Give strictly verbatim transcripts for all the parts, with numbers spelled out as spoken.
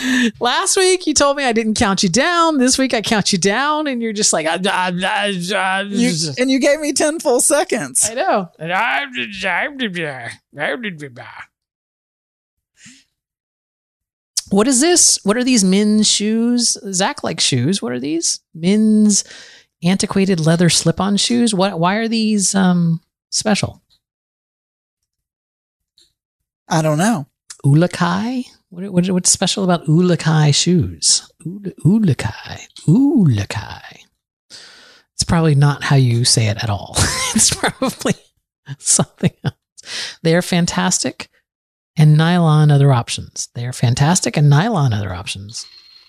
Last week you told me I didn't count you down. This week I count you down, and you're just like, ah, ah, ah, ah. You, and you gave me ten full seconds. I know. What is this? What are these men's shoes? Zach likes shoes. What are these? Men's antiquated leather slip-on shoes. What? Why are these um, special? I don't know. Ulakai? What, what, what's special about Ulakai shoes? Ulakai. Ulakai. It's probably not how you say it at all. It's probably something else. They are fantastic. And nylon other options. They are fantastic and nylon other options.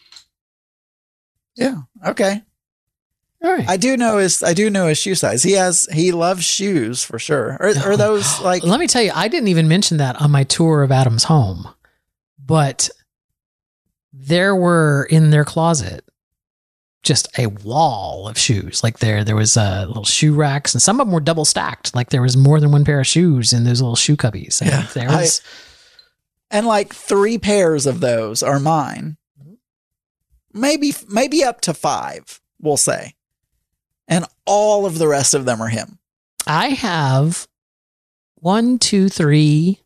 Yeah. Okay. All right. I do know his. I do know his shoe size. He has. He loves shoes for sure. Are, are those like? Let me tell you. I didn't even mention that on my tour of Adam's home, but there were in their closet just a wall of shoes. Like there, there was uh, little shoe racks, and some of them were double stacked. Like there was more than one pair of shoes in those little shoe cubbies. And yeah. There was. I, And like three pairs of those are mine. Maybe, maybe up to five, we'll say. And all of the rest of them are him. I have one, two, three,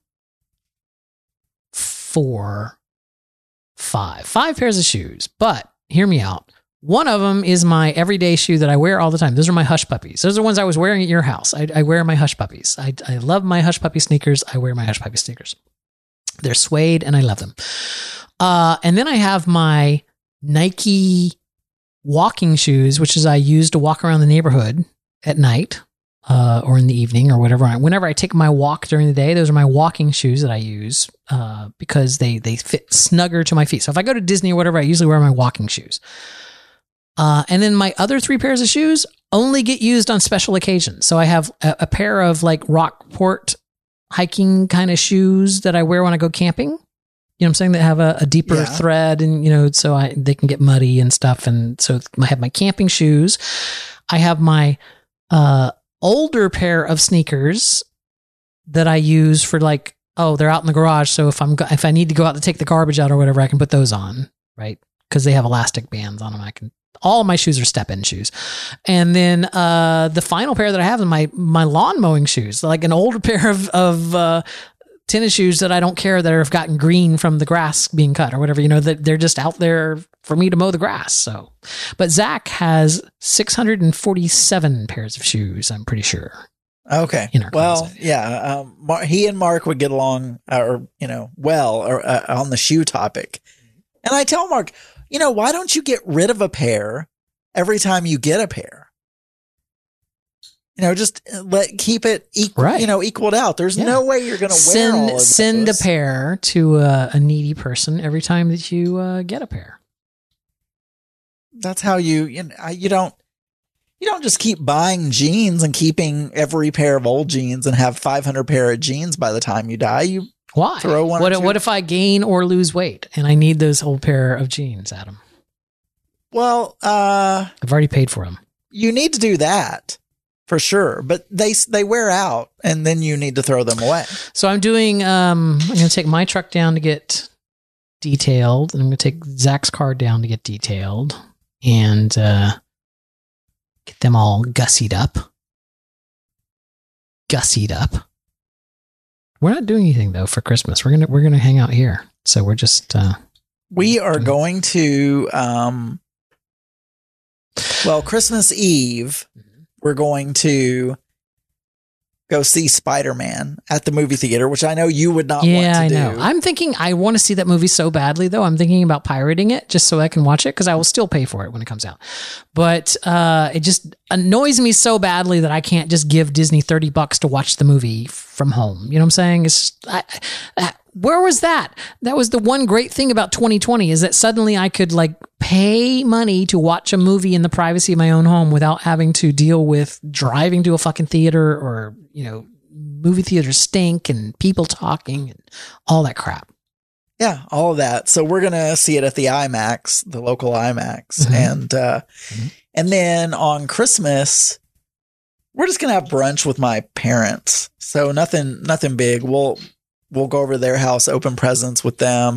four, five. Five pairs of shoes. But hear me out. One of them is my everyday shoe that I wear all the time. Those are my Hush Puppies. Those are the ones I was wearing at your house. I, I wear my Hush Puppies. I, I love my Hush Puppy sneakers. I wear my Hush Puppy sneakers. They're suede and I love them. Uh, and then I have my Nike walking shoes, which is I use to walk around the neighborhood at night uh, or in the evening or whatever. Whenever I take my walk during the day, those are my walking shoes that I use uh, because they, they fit snugger to my feet. So if I go to Disney or whatever, I usually wear my walking shoes. Uh, and then my other three pairs of shoes only get used on special occasions. So I have a, a pair of like Rockport hiking kind of shoes that I wear when I go camping. You know what I'm saying? That have a, a deeper yeah. thread and, you know, so I, they can get muddy and stuff. And so I have my camping shoes. I have my, uh, older pair of sneakers that I use for like, oh, they're out in the garage. So if I'm, if I need to go out to take the garbage out or whatever, I can put those on, right? Cause they have elastic bands on them. I can, all of my shoes are step-in shoes. And then uh, the final pair that I have is my my lawn mowing shoes, like an older pair of, of uh, tennis shoes that I don't care that have gotten green from the grass being cut or whatever, you know, that they're just out there for me to mow the grass. So, but Zach has six hundred forty-seven pairs of shoes, I'm pretty sure. Okay. Well, closet. yeah. Um, Mar- he and Mark would get along or, you know, well or, uh, on the shoe topic. And I tell Mark, you know, why don't you get rid of a pair every time you get a pair? You know, just let keep it equal, right. you know, equaled out. There's yeah. no way you're going to wear all of those. Send a pair to a, a needy person every time that you uh, get a pair. That's how you, you know, you don't, you don't just keep buying jeans and keeping every pair of old jeans and have five hundred pair of jeans by the time you die. You Why? Throw one what, what if I gain or lose weight and I need those whole pair of jeans, Adam? Well, uh, I've already paid for them. You need to do that for sure, but they they wear out and then you need to throw them away. So I'm doing, um, I'm going to take my truck down to get detailed, and I'm going to take Zach's car down to get detailed and uh, get them all gussied up. Gussied up. We're not doing anything though for Christmas. We're gonna we're gonna hang out here. So we're just uh, we are going to um, well, Christmas Eve we're going to go see Spider-Man at the movie theater, which I know you would not yeah, want to I do. know. I'm thinking I want to see that movie so badly though. I'm thinking about pirating it just so I can watch it because I will still pay for it when it comes out. But uh, it just annoys me so badly that I can't just give Disney thirty bucks to watch the movie from home. You know what I'm saying? It's I, I, where was that? That was the one great thing about twenty twenty is that suddenly I could like pay money to watch a movie in the privacy of my own home without having to deal with driving to a fucking theater or, you know, movie theaters stink and people talking and all that crap. Yeah, all of that. So we're going to see it at the IMAX, the local IMAX. Mm-hmm. And, uh, mm-hmm. and then on Christmas, we're just going to have brunch with my parents. So nothing, nothing big. We'll, we'll go over to their house, open presents with them,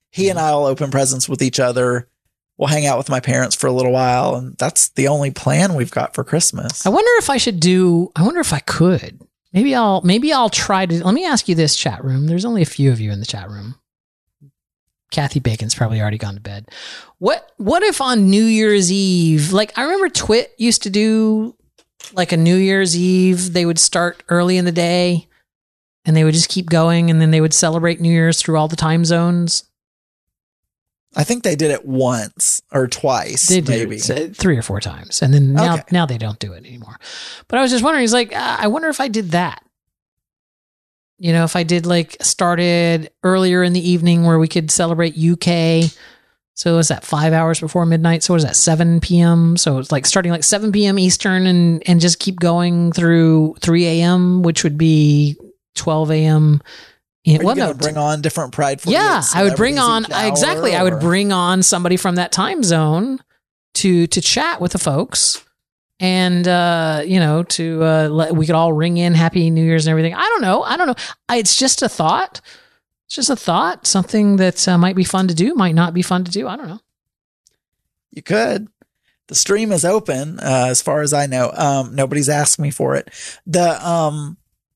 he and I will open presents with each other. We'll hang out with my parents for a little while. And that's the only plan we've got for Christmas. I wonder if I should do, I wonder if I could. Maybe I'll, maybe I'll try to, let me ask you this, chat room. There's only a few of you in the chat room. Kathy Bacon's probably already gone to bed. What, what if on New Year's Eve, like I remember Twit used to do like a New Year's Eve, they would start early in the day and they would just keep going and then they would celebrate New Year's through all the time zones. I think they did it once or twice, they maybe did three or four times. And then now, okay. now they don't do it anymore. But I was just wondering, he's like, I wonder if I did that. You know, if I did like started earlier in the evening where we could celebrate U K. So is that five hours before midnight? So what is that, seven p.m.? So it's like starting like seven p.m. Eastern and, and just keep going through three a.m., which would be twelve a.m. Are you well, going to no, bring on different Pride forty-eight Yeah, I would bring on, exactly. Or? I would bring on somebody from that time zone to to chat with the folks. And, uh, you know, to, uh, let, we could all ring in Happy New Year's and everything. I don't know. I don't know. I, it's just a thought. It's just a thought. Something that uh, might be fun to do, might not be fun to do. I don't know. You could. The stream is open, uh, as far as I know. Um, nobody's asked me for it. The, um,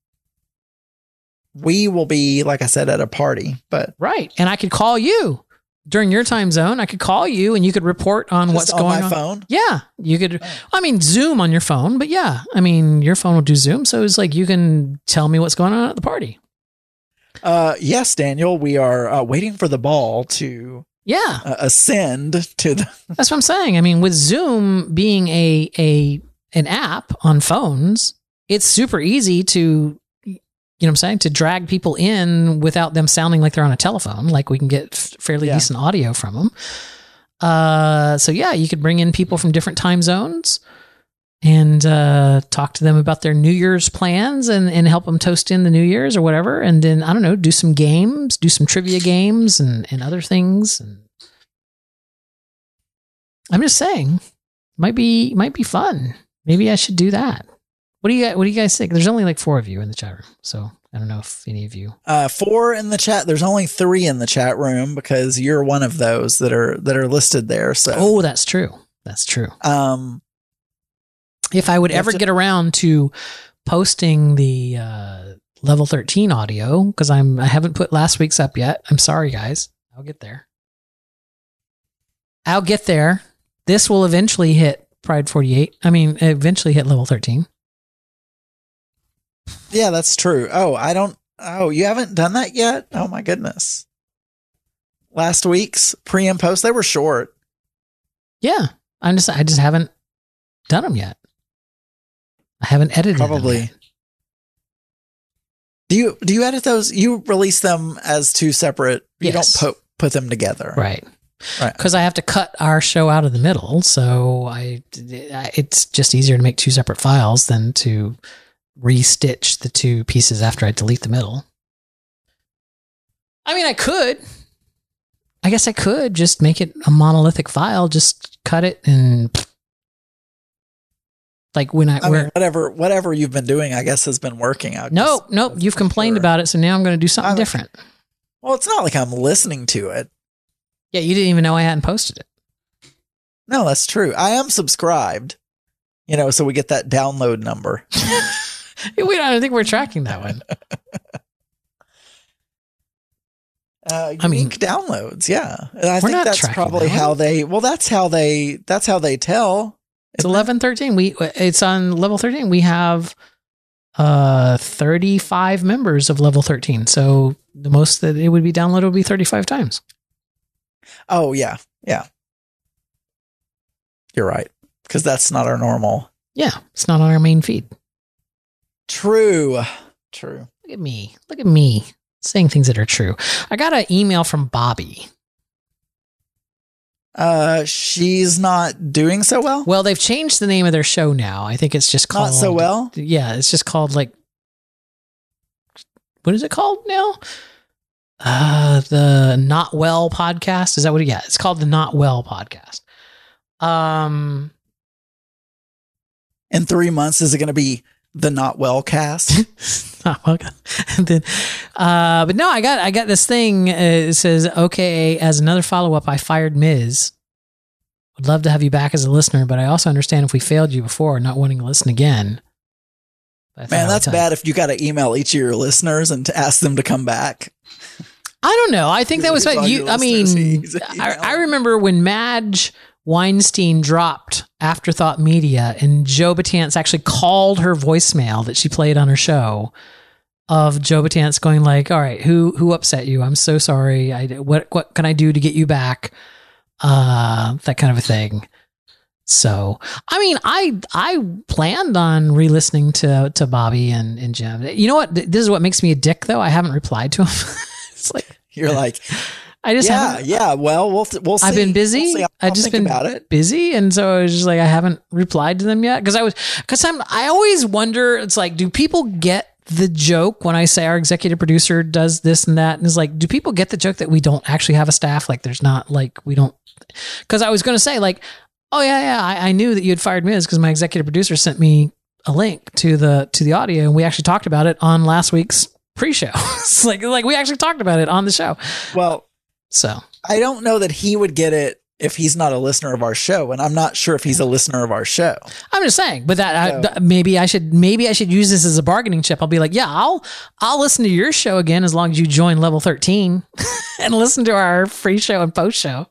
we will be, like I said, at a party, but. Right. And I could call you. During your time zone, I could call you and you could report on Just what's on going my on. phone? Yeah, you could. I mean, Zoom on your phone, but yeah, I mean, your phone will do Zoom, so it's like you can tell me what's going on at the party. Uh, yes, Daniel, we are uh, waiting for the ball to yeah uh, ascend to the. That's what I'm saying. I mean, with Zoom being a a an app on phones, it's super easy to. You know what I'm saying? To drag people in without them sounding like they're on a telephone, like we can get fairly yeah. decent audio from them. Uh, so yeah, you could bring in people from different time zones and uh, talk to them about their New Year's plans and, and help them toast in the New Year's or whatever. And then, I don't know, do some games, do some trivia games and, and other things. And I'm just saying, might be, might be fun. Maybe I should do that. What do you guys, what do you guys think? There's only like four of you in the chat room, so I don't know if any of you. Uh, four in the chat. There's only three in the chat room because you're one of those that are that are listed there. So oh, that's true. That's true. Um, if I would ever to- get around to posting the uh, level thirteen audio, because I'm I haven't put last week's up yet. I'm sorry, guys. I'll get there. I'll get there. This will eventually hit Pride forty-eight. I mean, eventually hit level thirteen. Yeah, that's true. Oh, I don't. Oh, you haven't done that yet? Oh my goodness. Last week's pre and post, they were short. Yeah, I'm just. I just haven't done them yet. I haven't edited Probably. them yet. Do you do you edit those? You release them as two separate. You yes. don't put put them together, right? Right. Because I have to cut our show out of the middle, so I. It's just easier to make two separate files than to restitch the two pieces after I delete the middle. I mean, I could. I guess I could just make it a monolithic file, just cut it and like when I, I where mean, whatever whatever you've been doing, I guess has been working out. Nope, nope. You've complained sure. about it, so now I'm going to do something I'm, different. Well, it's not like I'm listening to it. Yeah, you didn't even know I hadn't posted it. No, that's true. I am subscribed. You know, so we get that download number. We don't I think we're tracking that one. Uh, I mean, downloads, yeah. And I we're think not that's tracking probably that how one. they. Well, that's how they. That's how they tell. It's eleven thirteen. We it's on level thirteen. We have uh thirty-five members of level thirteen. So the most that it would be downloaded would be thirty-five times. Oh yeah, yeah. You're right, because that's not our normal. Yeah, it's not on our main feed. True. True. Look at me. Look at me saying things that are true. I got an email from Bobby. Uh, she's not doing so well. Well, they've changed the name of their show now. I think it's just called Not so well. Yeah, it's just called like what is it called now? Uh, the Not Well podcast. Is that what? It, yeah, it's called the Not Well podcast. Um, in three months, is it going to be the Not Well cast. Not well. And then, uh, but no, I got I got this thing. Uh, it says, okay, as another follow up, I fired Miz. Would love to have you back as a listener, but I also understand if we failed you before, not wanting to listen again. Man, that's bad if you got to email each of your listeners and to ask them to come back. I don't know. I think that was what you, I mean, I, I remember when Madge Weinstein dropped Afterthought Media and Joe Batance actually called her voicemail that she played on her show of Joe Batance going like, all right, who, who upset you? I'm so sorry. I, what, what can I do to get you back? Uh, that kind of a thing. So, I mean, I, I planned on re-listening to, to Bobby and, and Jim. You know what? This is what makes me a dick though. I haven't replied to him. It's like, you're like, I just yeah, haven't. yeah. Well, we'll we'll see. I've been busy. We'll I've just been about it. busy, and so I was just like, I haven't replied to them yet because I was because I'm. I always wonder. It's like, do people get the joke when I say our executive producer does this and that? And it's like, do people get the joke that we don't actually have a staff? Like, there's not like we don't. Because I was going to say like, oh yeah, yeah, I, I knew that you had fired Miz because my executive producer sent me a link to the to the audio, and we actually talked about it on last week's pre-show. It's like like we actually talked about it on the show. Well. So I don't know that he would get it if he's not a listener of our show, and I'm not sure if he's a listener of our show. I'm just saying, but that So- I, maybe I should maybe I should use this as a bargaining chip. I'll be like, yeah, I'll I'll listen to your show again as long as you join Level thirteen and listen to our free show and post show.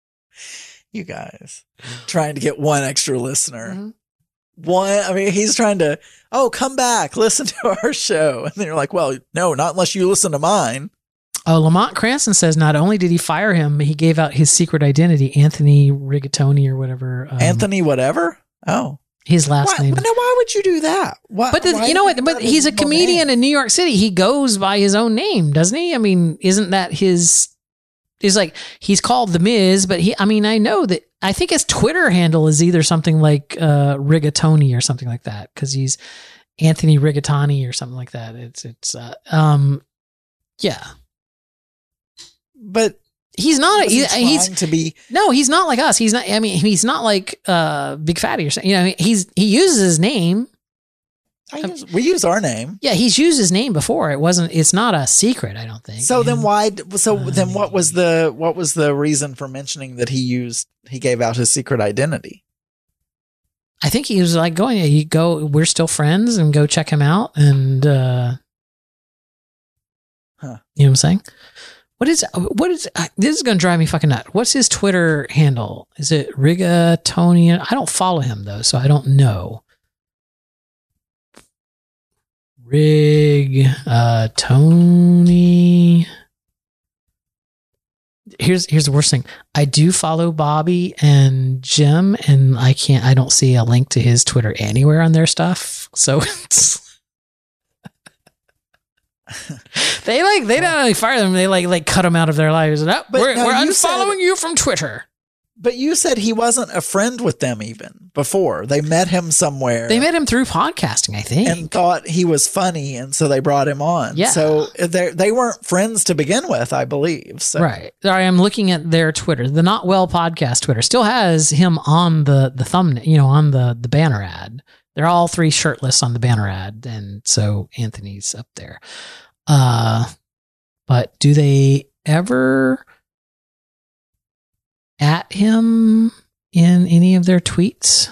You guys trying to get one extra listener. Mm-hmm. One, I mean, he's trying to, oh, come back, listen to our show. And then you're like, well, no, not unless you listen to mine. Oh, Lamont Cranston says not only did he fire him, but he gave out his secret identity, Anthony Rigatoni or whatever. Um, Anthony, whatever. Oh, his last why, name. now, why would you do that? Why, But the, why you know would what? But put he's a his own comedian name? in New York City. He goes by his own name, doesn't he? I mean, isn't that his? Is like he's called the Miz, but he. I mean, I know that. I think his Twitter handle is either something like uh, Rigatoni or something like that because he's Anthony Rigatoni or something like that. It's it's uh, um yeah. But he's not. A, was he he, trying he's to be. no. He's not like us. He's not. I mean, he's not like uh, Big Fatty or something. You know, he's he uses his name. I use, we use our name. Yeah, he's used his name before. It wasn't. It's not a secret. I don't think. So And- then why? So Uh, then what was the what was the reason for mentioning that he used he gave out his secret identity? I think he was like going, yeah, you go, we're still friends and go check him out. And, uh, Huh. you know what I'm saying? What is, what is, uh, this is going to drive me fucking nuts. What's his Twitter handle? Is it Rigatoni? I don't follow him though, so I don't know. Rig, uh, Tony. Here's here's the worst thing. I do follow Bobby and Jim, and I can't. I don't see a link to his Twitter anywhere on their stuff. So it's they like they don't really fire them. They like like cut them out of their lives. And, oh, But we're no, we're you said- unfollowing you from Twitter. But you said he wasn't a friend with them even before. They met him somewhere. They met him through podcasting, I think. and thought he was funny, and so they brought him on. Yeah. So they they weren't friends to begin with, I believe. So. Right. Sorry, I'm looking at their Twitter. The Not Well podcast Twitter still has him on the the thumbnail, you know, on the the banner ad. They're all three shirtless on the banner ad, and so Anthony's up there. Uh, but do they ever at him in any of their tweets?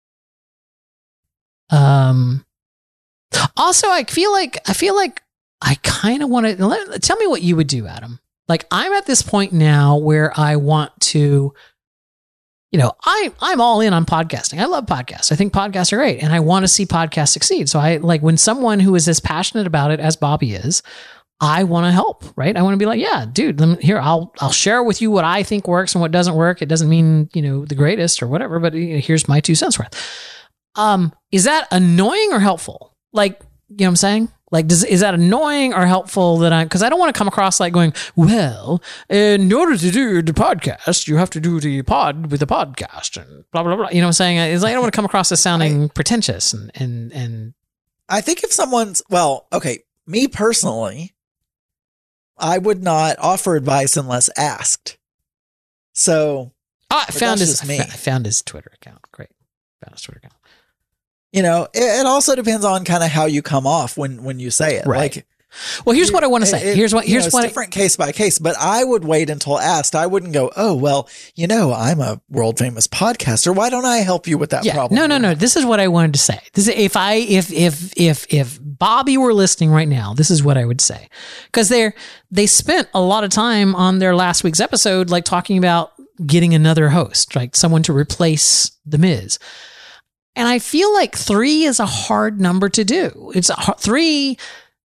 Um. Also, I feel like I feel like I kind of want to tell me what you would do, Adam. Like, I'm at this point now where I want to, you know, I I'm all in on podcasting. I love podcasts. I think podcasts are great, and I want to see podcasts succeed. So I like when someone who is as passionate about it as Bobby is, I want to help, right? I want to be like, yeah, dude, let me, here, I'll, I'll share with you what I think works and what doesn't work. It doesn't mean, you know, the greatest or whatever, but you know, here's my two cents worth. Um, is that annoying or helpful? Like, you know what I'm saying? Like, does, is that annoying or helpful that I, cause I don't want to come across like going, well, in order to do the podcast, you have to do the pod with the podcast and blah, blah, blah. You know what I'm saying? It's like, I don't want to come across as sounding I, pretentious and, and, and I think if someone's, well, okay, me personally, I would not offer advice unless asked. So oh, I found his me. I found his Twitter account. Great. Found his Twitter account. You know, it, it also depends on kind of how you come off when, when you say it. Right. Like, well, here's what I want to say. It, here's what, here's you know, what, it's different case by case, but I would wait until asked. I wouldn't go, oh, well, you know, I'm a world famous podcaster. Why don't I help you with that yeah, problem? No, no, no. This is what I wanted to say. This is, if I, if, if, if, if Bobby were listening right now, this is what I would say. Cause they're, they spent a lot of time on their last week's episode, like talking about getting another host, like someone to replace The Miz. And I feel like three is a hard number to do. It's a, three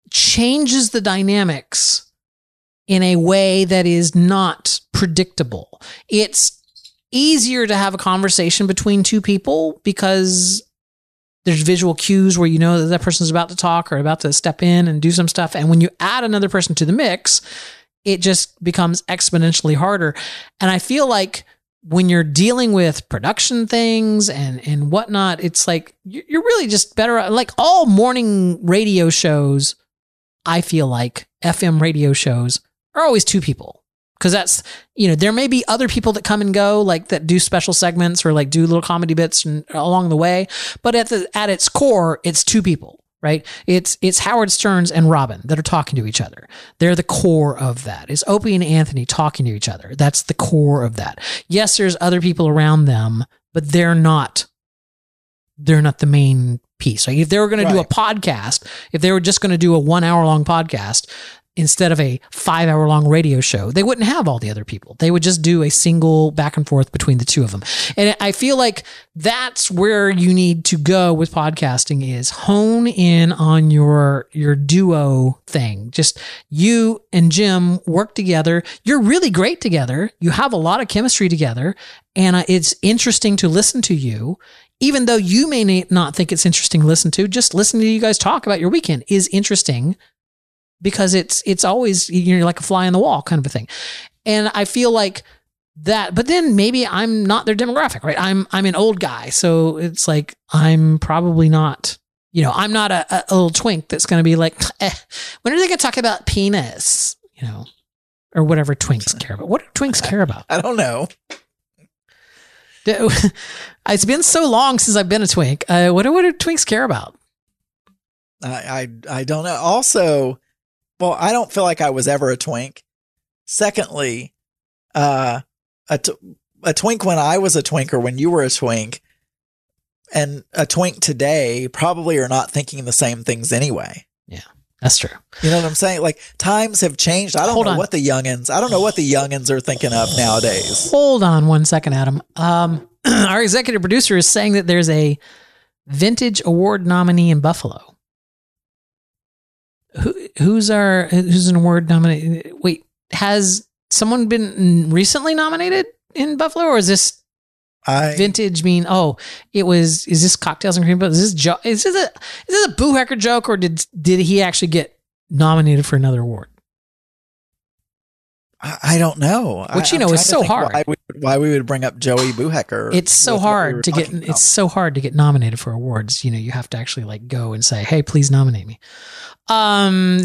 changes the dynamics in a way that is not predictable. It's easier to have a conversation between two people because there's visual cues where you know that that person's about to talk or about to step in and do some stuff. And when you add another person to the mix, it just becomes exponentially harder. And I feel like when you're dealing with production things and, and whatnot, it's like you're really just better. Like all morning radio shows, I feel like F M radio shows are always two people. Cause that's, you know, there may be other people that come and go, like that do special segments or like do little comedy bits and, along the way. But at the, at its core, it's two people, right? It's, it's Howard Stearns and Robin that are talking to each other. They're the core of that. It's Opie and Anthony talking to each other. That's the core of that. Yes, there's other people around them, but they're not, they're not the main piece. Like if they were going right. to do a podcast, if they were just going to do a one hour long podcast instead of a five hour long radio show, they wouldn't have all the other people. They would just do a single back and forth between the two of them. And I feel like that's where you need to go with podcasting is hone in on your, your duo thing. Just you and Jim work together. You're really great together. You have a lot of chemistry together, and it's interesting to listen to you. Even though you may not think it's interesting to listen to, just listening to you guys talk about your weekend is interesting because it's it's always, you're like a fly on the wall kind of a thing. And I feel like that, but then maybe I'm not their demographic, right? I'm I'm an old guy, so it's like I'm probably not, you know, I'm not a, a little twink that's going to be like, eh, when are they going to talk about penis, you know, or whatever twinks care about. What do twinks care about? I don't know. It's been so long since I've been a twink. Uh, what do what do twinks care about? I, I I don't know. Also, well, I don't feel like I was ever a twink. Secondly, uh, a t- a twink when I was a twink or when you were a twink, and a twink today probably are not thinking the same things anyway. Yeah, that's true. You know what I'm saying? Like times have changed. I don't Hold know on. what the youngins. I don't know what the youngins are thinking of nowadays. Hold on one second, Adam. Um. Our executive producer is saying that there's a vintage award nominee in Buffalo. Who, who's our, who's an award nominee? Wait, has someone been recently nominated in Buffalo, or is this I, vintage mean, oh, it was, is this Cocktails and Cream? Is this, jo- is this a, is this a Boo Hecker joke, or did, did he actually get nominated for another award? I don't know. Which, you know, is so hard. Why we, why we would bring up Joey Boohecker. It's so hard we to get, about. it's so hard to get nominated for awards. You know, you have to actually like go and say, hey, please nominate me. Um,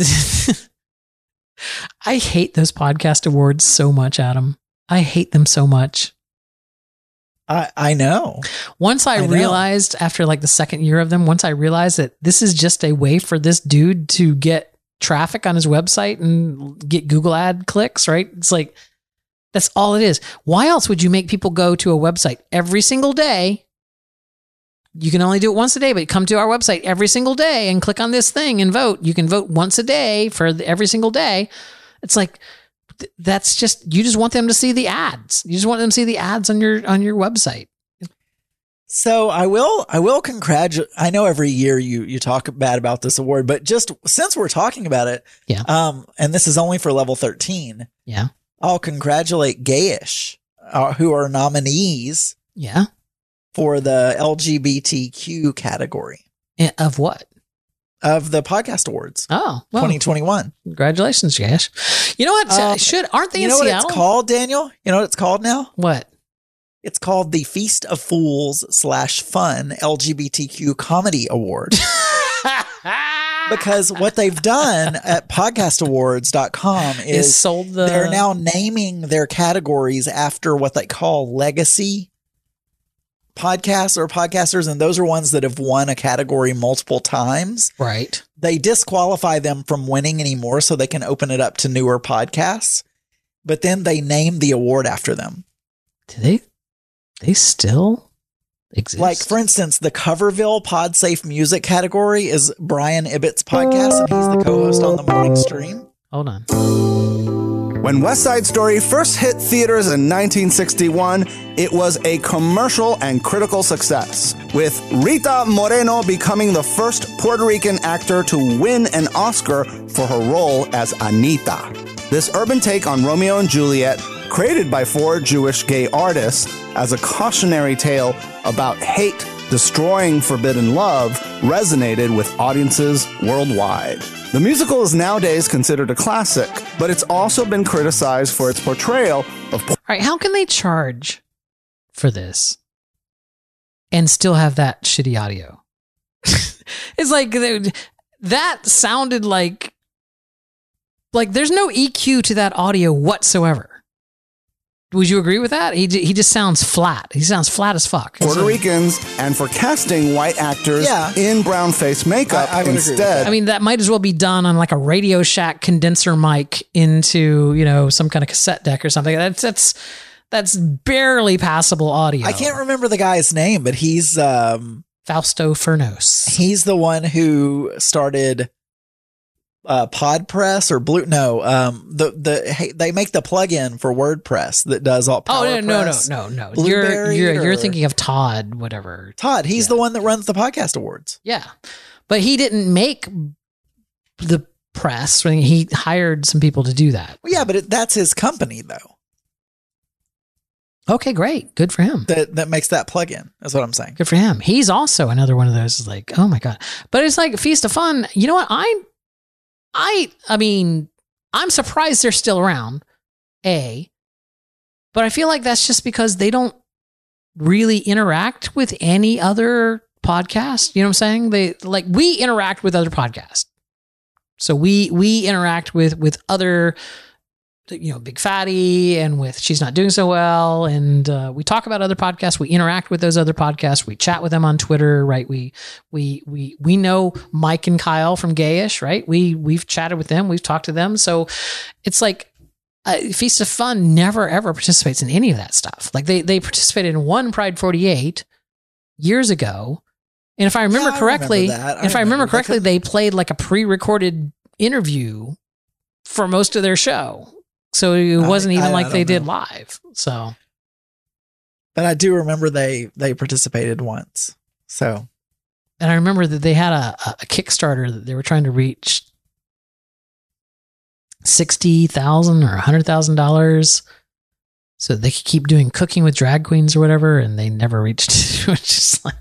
I hate those podcast awards so much, Adam. I hate them so much. I, I know. Once I, I realized know. after like the second year of them, once I realized that this is just a way for this dude to get traffic on his website and get Google ad clicks, right? It's like, that's all it is. Why else would you make people go to a website every single day? You can only do it once a day, but come to our website every single day and click on this thing and vote. You can vote once a day for the, every single day. It's like, th- that's just, you just want them to see the ads. You just want them to see the ads on your, on your website. So I will, I will congratulate, I know every year you, you talk bad about this award, but just since we're talking about it, yeah. Um, and this is only for level thirteen. Yeah. I'll congratulate Gayish, uh, who are nominees. Yeah. For the L G B T Q category. Of what? Of the podcast awards. Oh, well, twenty twenty-one. Congratulations, Gayish. You know what? Um, Should, aren't they you in know Seattle? What it's called, Daniel? You know what it's called now? What? It's called the Feast of Fools slash Fun L G B T Q Comedy Award. Because what they've done at podcast awards dot com is, is sold the... they're now naming their categories after what they call legacy podcasts or podcasters, and those are ones that have won a category multiple times. Right. They disqualify them from winning anymore so they can open it up to newer podcasts. But then they name the award after them. Do they, they still exist? Like, for instance, the Coverville PodSafe Music category is Brian Ibbett's podcast, and he's the co-host on the morning stream. Hold on. When West Side Story first hit theaters in nineteen sixty-one, it was a commercial and critical success, with Rita Moreno becoming the first Puerto Rican actor to win an Oscar for her role as Anita. This urban take on Romeo and Juliet, created by four Jewish gay artists as a cautionary tale about hate destroying forbidden love, resonated with audiences worldwide. The musical is nowadays considered a classic, but it's also been criticized for its portrayal of... All right, how can they charge for this and still have that shitty audio? It's like, that sounded like, like there's no E Q to that audio whatsoever. Would you agree with that? He he just sounds flat. He sounds flat as fuck. Puerto Ricans, and for casting white actors Yeah. in brown face makeup I- I would agree with instead. I mean, that might as well be done on like a Radio Shack condenser mic into, you know, some kind of cassette deck or something. That's that's that's barely passable audio. I can't remember the guy's name, but he's um Fausto Furnos. he's the one who started uh PodPress or Blue no um the the hey, they make the plugin for WordPress that does all Oh no no no PowerPress. no no! You're Blueberry you're you're or- thinking of Todd, whatever. Todd, he's Yeah. the one that runs the podcast awards. Yeah, but he didn't make the press. When he hired some people to do that. Well, yeah, but it, that's his company though. Okay, great, good for him. That that makes that plugin. That's what I'm saying. Good for him. He's also another one of those. Like, oh my god! But it's like Feast of Fun. You know what? I, I, I mean, I'm surprised they're still around. A, but I feel like that's just because they don't really interact with any other podcast. You know what I'm saying? They like we interact with other podcasts. So we we interact with with other, you know, Big Fatty and with She's Not Doing So Well, and uh, we talk about other podcasts. We interact with those other podcasts. We chat with them on Twitter, right? We we we we know Mike and Kyle from Gayish, right? We we've chatted with them. We've talked to them. So it's like uh, Feast of Fun never ever participates in any of that stuff. Like they they participated in one Pride forty-eight years ago. And if I remember Yeah, I correctly, remember that. I if I remember remember that. correctly, they played like a pre-recorded interview for most of their show. So it wasn't I- even I- like I they don't did know. live. So, But I do remember they they participated once. So and I remember that they had a, a Kickstarter that they were trying to reach sixty thousand dollars or one hundred thousand dollars so they could keep doing Cooking with Drag Queens or whatever. And they never reached it. Which is like,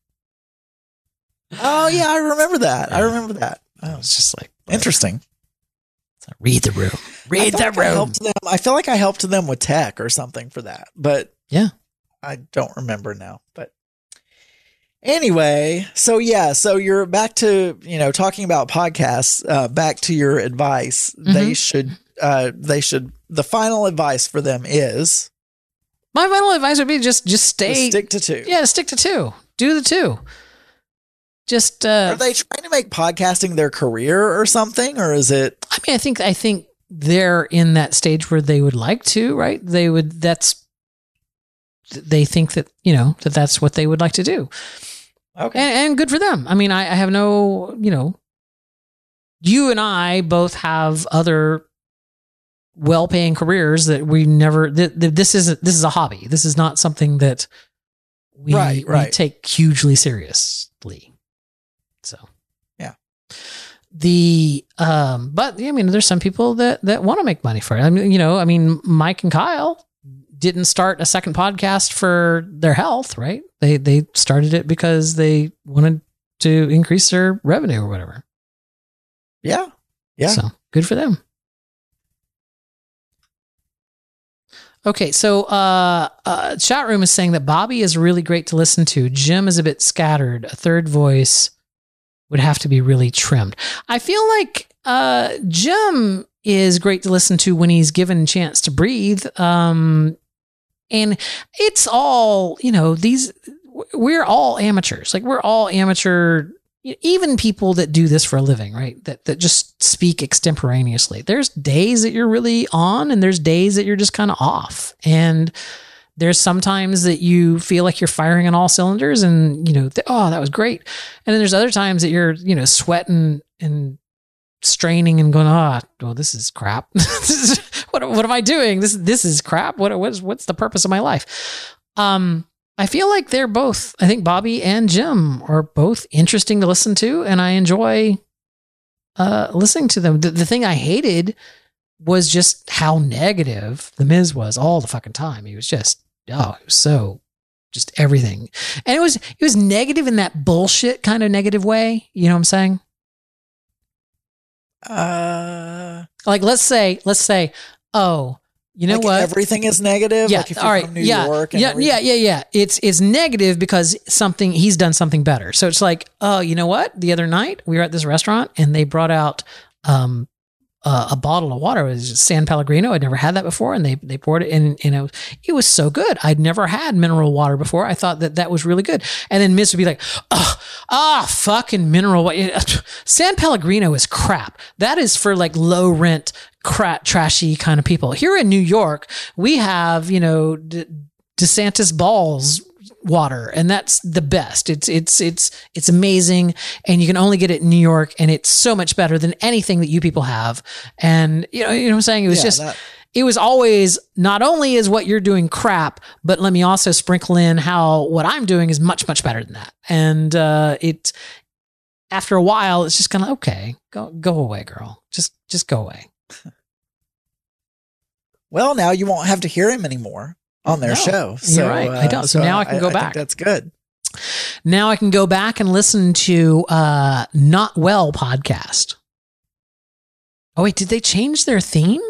oh yeah, I remember that. I Yeah. remember that. Oh, it's just like, interesting. so read the room. I Read feel the like I room. helped them. I feel like I helped them with tech or something for that, but Yeah. I don't remember now. But anyway, so yeah, so you're back to, you know, talking about podcasts, uh, back to your advice. They Mhm. should, uh, they should, the final advice for them is My final advice would be just, just to stay. stick to two. Yeah, stick to two. Do the two. Just, uh, Are they trying to make podcasting their career or something? Or is it, I mean, I think I think they're in that stage where they would like to, right? They would. That's. They think that you know that that's what they would like to do, okay. and, and good for them. I mean, I, I have no, you know, you and I both have other well-paying careers that we never. Th- th- this isn't. This is a hobby. This is not something that we, Right, we right. take hugely seriously. So Yeah. The um, but I mean, there's some people that that want to make money for it. I mean, you know, I mean, Mike and Kyle didn't start a second podcast for their health, right? They they started it because they wanted to increase their revenue or whatever. Yeah. Yeah. So good for them. Okay, so uh, uh, chat room is saying that Bobby is really great to listen to. Jim is a bit scattered. A third voice would have to be really trimmed. I feel like uh, Jim is great to listen to when he's given a chance to breathe. Um, and it's all, you know, these, we're all amateurs. Like we're all amateur, even people that do this for a living, right? That that just speak extemporaneously. There's days that you're really on and there's days that you're just kind of off. And there's sometimes that you feel like you're firing on all cylinders and, you know, th- oh, that was great. And then there's other times that you're, you know, sweating and straining and going, ah, oh, well, this is crap. this is, what, what am I doing? This, this is crap. What, what's, what's the purpose of my life? Um, I feel like they're both, I think Bobby and Jim are both interesting to listen to, and I enjoy uh, listening to them. The, the thing I hated was just how negative The Miz was all the fucking time. He was just, oh, it was so, just everything. And it was, it was negative in that bullshit kind of negative way. You know what I'm saying? Uh, like, let's say, let's say, oh, you know like what? Everything is negative. Yeah. Like if you're all right. from New yeah. York. And yeah. everything. Yeah. Yeah. Yeah. It's it's negative because something he's done something better. So it's like, oh, you know what? The other night we were at this restaurant and they brought out um uh, a bottle of water. It was just San Pellegrino. I'd never had that before, and they they poured it in. You know, it was so good. I'd never had mineral water before. I thought that that was really good. And then Miz would be like, oh, ah, fucking mineral water. San Pellegrino is crap. That is for like low rent, crap, trashy kind of people. Here in New York, we have, you know, D- DeSantis Balls water, and that's the best. It's it's it's it's amazing, and you can only get it in New York, and it's so much better than anything that you people have. And you know, you know what I'm saying? It was yeah, just that- it was always, not only is what you're doing crap, but let me also sprinkle in how what I'm doing is much much better than that. And uh, it after a while, it's just kind of okay. Go go away, girl. Just just go away. Well, now you won't have to hear him anymore on their no, show. So, you're right. Uh, I don't. So, so now I can go I, back. I think that's good. Now I can go back and listen to uh, Not Well podcast. Oh wait, did they change their theme?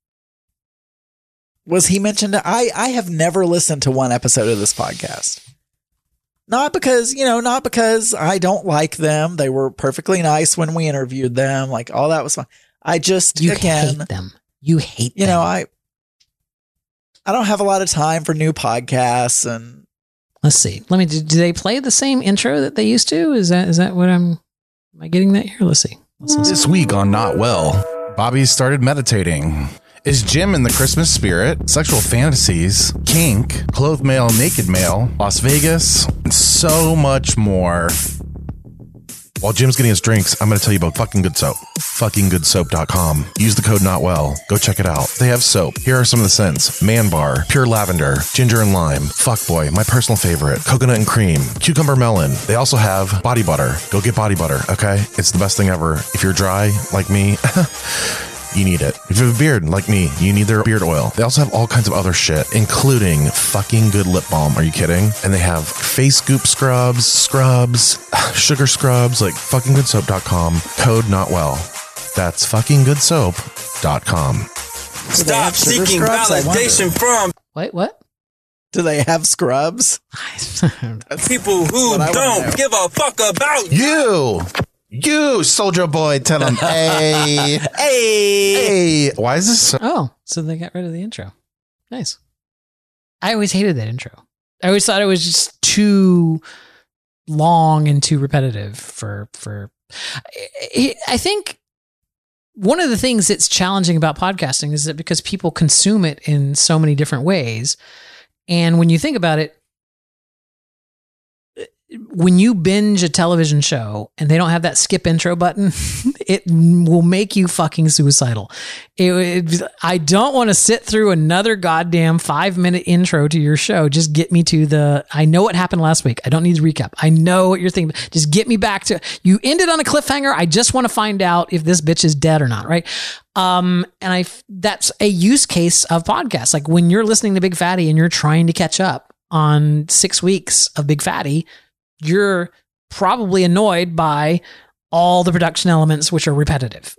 Was he mentioned? I I have never listened to one episode of this podcast. Not because, you know, not because I don't like them. They were perfectly nice when we interviewed them. Like all that was fine. I just you again, hate them. You hate you them. know I. I don't have a lot of time for new podcasts, and let's see. Let me. Do, do they play the same intro that they used to? Is that is that what I'm? Am I getting that here? Let's see. Let's this week on Not Well, Bobby started meditating. Is Jim in the Christmas spirit? Sexual fantasies, kink, clothed male, naked male, Las Vegas, and so much more. While Jim's getting his drinks, I'm going to tell you about fucking good soap. fucking good soap dot com. Use the code NOTWELL. Go check it out. They have soap. Here are some of the scents. Man Bar, Pure Lavender, Ginger and Lime, Fuckboy, my personal favorite, Coconut and Cream, Cucumber Melon. They also have body butter. Go get body butter, okay? It's the best thing ever. If you're dry, like me, you need it. If you have a beard like me, you need their beard oil. They also have all kinds of other shit, including fucking good lip balm. Are you kidding? And they have face goop scrubs, scrubs, sugar scrubs, like fucking good soap dot com. Code not well. That's fucking good soap dot com. Stop seeking validation from. Wait, what? Do they have scrubs? People who don't give a fuck about you. You, soldier boy, tell him, hey, hey, hey. Why is this so- Oh, so they got rid of the intro. Nice. I always hated that intro. I always thought it was just too long and too repetitive for, for, I, I think one of the things that's challenging about podcasting is that because people consume it in so many different ways. And when you think about it, when you binge a television show and they don't have that skip intro button, it will make you fucking suicidal. It, it, I don't want to sit through another goddamn five minute intro to your show. Just get me to the, I know what happened last week. I don't need to recap. I know what you're thinking. Just get me back to, you ended on a cliffhanger. I just want to find out if this bitch is dead or not. Right. Um, and I, that's a use case of podcasts. Like when you're listening to Big Fatty and you're trying to catch up on six weeks of Big Fatty, you're probably annoyed by all the production elements, which are repetitive.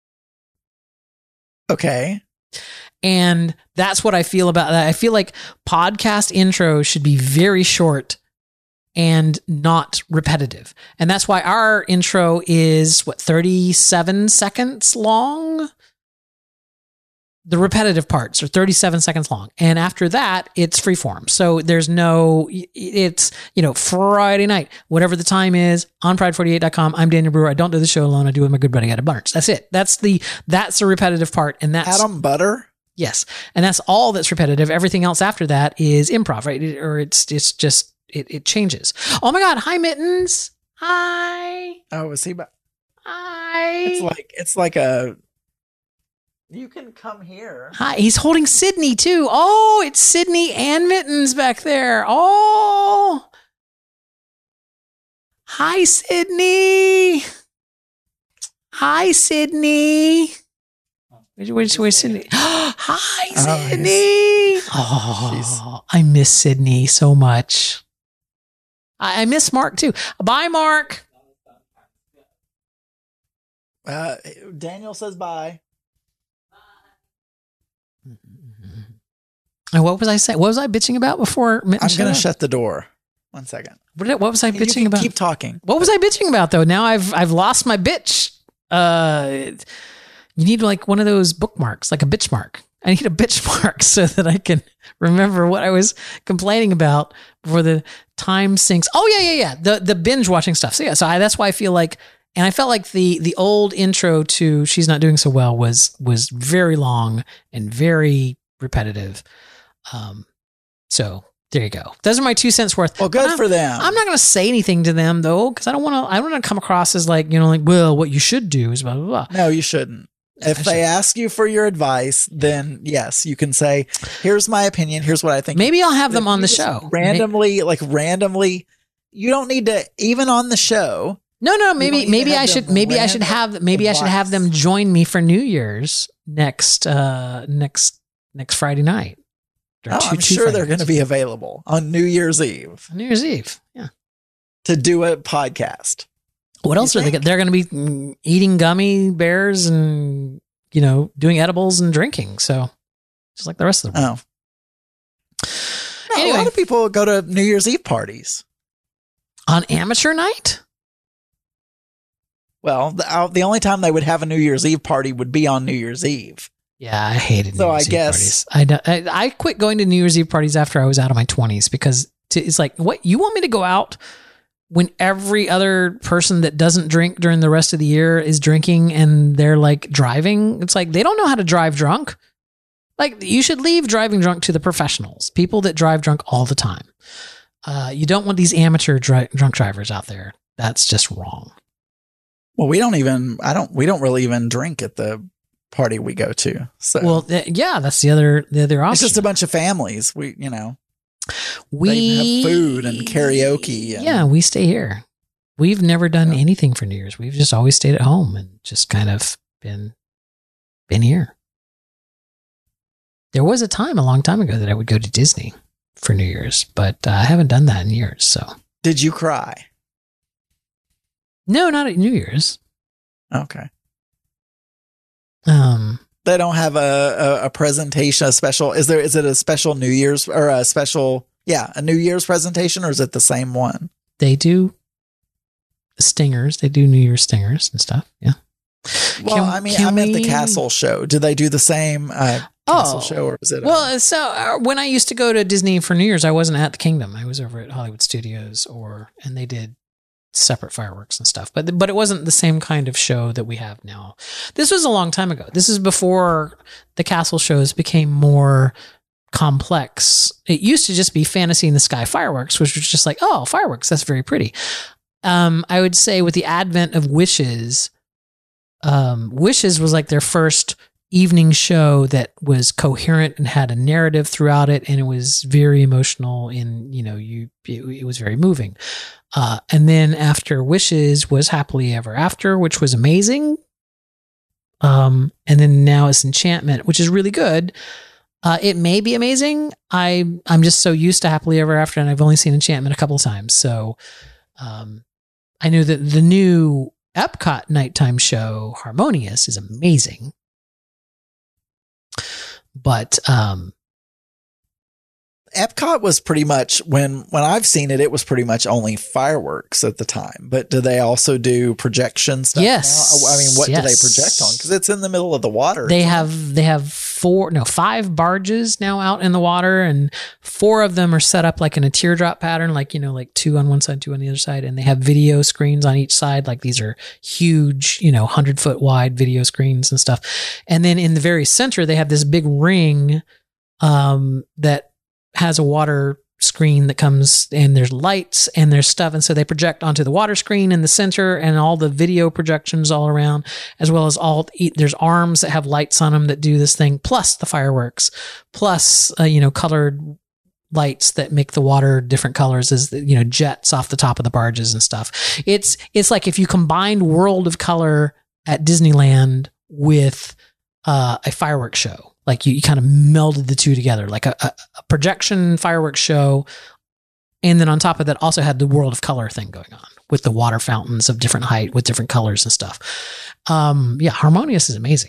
Okay. And that's what I feel about that. I feel like podcast intros should be very short and not repetitive. And that's why our intro is what, thirty-seven seconds long? the repetitive parts are thirty-seven seconds long. And after that, it's freeform. So there's no, it's, you know, Friday night, whatever the time is, on pride forty-eight dot com. I'm Daniel Brewer. I don't do the show alone. I do it with my good buddy Adam Butters. That's it. That's the, that's the repetitive part. And that's Adam Butter. Yes. And that's all that's repetitive. Everything else after that is improv, right? It, or it's, it's just, it, it changes. Oh my God. Hi, Mittens. Hi. Oh, is he back? Hi. It's like, it's like a, you can come here. Hi. He's holding Sydney too. Oh, it's Sydney and Mittens back there. Oh. Hi, Sydney. Hi, Sydney. Where's, where's, where's Sydney? Hi, Sydney. Oh, I miss Sydney so much. I, I miss Mark too. Bye, Mark. Uh, Daniel says bye. And what was I saying? What was I bitching about before? I'm going to shut the door. One second. What, what was I You bitching can about? Keep talking. What was I bitching about though? Now I've I've lost my bitch. Uh, you need like one of those bookmarks, like a bitch mark. I need a bitch mark so that I can remember what I was complaining about before the time sinks. Oh yeah, yeah, yeah. The the binge watching stuff. So yeah, so I, that's why I feel like, and I felt like the the old intro to She's Not Doing So Well was was very long and very repetitive. Um, so there you go. Those are my two cents worth. Well, good for them. I'm not going to say anything to them though, because I don't want to. I don't want to come across as like, you know, like, well, what you should do is blah blah blah. No, you shouldn't. If they ask you for your advice, then yes, you can say, "Here's my opinion. Here's what I think." Maybe I'll have them on the show randomly, like randomly. You don't need to even on the show. No, no. Maybe, maybe I should. Maybe I should have. Maybe I should have them join me for New Year's next, uh, next, next Friday night. Oh, I'm sure they're going to be available on New Year's Eve. New Year's Eve, yeah. To do a podcast. What else are they? They're going to be eating gummy bears and, you know, doing edibles and drinking. So just like the rest of the world. Oh. No, anyway, a lot of people go to New Year's Eve parties on amateur night. Well, the, the only time they would have a New Year's Eve party would be on New Year's Eve. Yeah, I hated so New Year's I guess Eve parties. I, I I quit going to New Year's Eve parties after I was out of my twenties because to, it's like, what, you want me to go out when every other person that doesn't drink during the rest of the year is drinking and they're like driving? It's like, they don't know how to drive drunk. Like, you should leave driving drunk to the professionals, people that drive drunk all the time. Uh, you don't want these amateur dri- drunk drivers out there. That's just wrong. Well, we don't even, I don't, we don't really even drink at the party we go to. So, well, th- yeah, that's the other, the other option. It's just a bunch of families. We, you know, we have food and karaoke. And, yeah, we stay here. We've never done yeah. anything for New Year's. We've just always stayed at home and just kind of been, been here. There was a time a long time ago that I would go to Disney for New Year's, but uh, I haven't done that in years. So, did you cry? No, not at New Year's. Okay. Um, they don't have a, a, a presentation, a special. Is there? Is it a special New Year's or a special? Yeah, a New Year's presentation, or is it the same one? They do stingers. They do New Year's stingers and stuff. Yeah. Well, can, I mean, I meant we... the castle show. Do they do the same uh, castle oh, show, or is it? Well, a... so uh, when I used to go to Disney for New Year's, I wasn't at the Kingdom. I was over at Hollywood Studios, or and they did separate fireworks and stuff, but but it wasn't the same kind of show that we have now. This was a long time ago. This is before the castle shows became more complex. It used to just be fantasy in the sky fireworks, which was just like, oh, fireworks, that's very pretty. Um, I would say with the advent of Wishes, um, Wishes was like their first evening show that was coherent and had a narrative throughout it, and it was very emotional. In you know, you it, it was very moving. Uh, and then after Wishes was Happily Ever After, which was amazing. Um, and then now it's Enchantment, which is really good. Uh, it may be amazing. I I'm just so used to Happily Ever After, and I've only seen Enchantment a couple of times, so um, I knew that the new Epcot nighttime show, Harmonious, is amazing. But um, Epcot was pretty much when when I've seen it, it was pretty much only fireworks at the time. But do they also do projection stuff? Yes. Now? I mean, what yes. do they project on? Because it's in the middle of the water. They have they have four no five barges now out in the water, and four of them are set up like in a teardrop pattern, like you know, like two on one side, two on the other side, and they have video screens on each side. Like these are huge, you know, hundred foot wide video screens and stuff. And then in the very center, they have this big ring um, that has a water screen that comes, and there's lights and there's stuff. And so they project onto the water screen in the center and all the video projections all around, as well as all, there's arms that have lights on them that do this thing, plus the fireworks, plus, uh, you know, colored lights that make the water different colors as, you know, jets off the top of the barges and stuff. It's, it's like if you combined World of Color at Disneyland with uh, a fireworks show. Like you, you kind of melded the two together, like a, a, a projection fireworks show. And then on top of that also had the World of Color thing going on with the water fountains of different height with different colors and stuff. Um, yeah, Harmonious is amazing.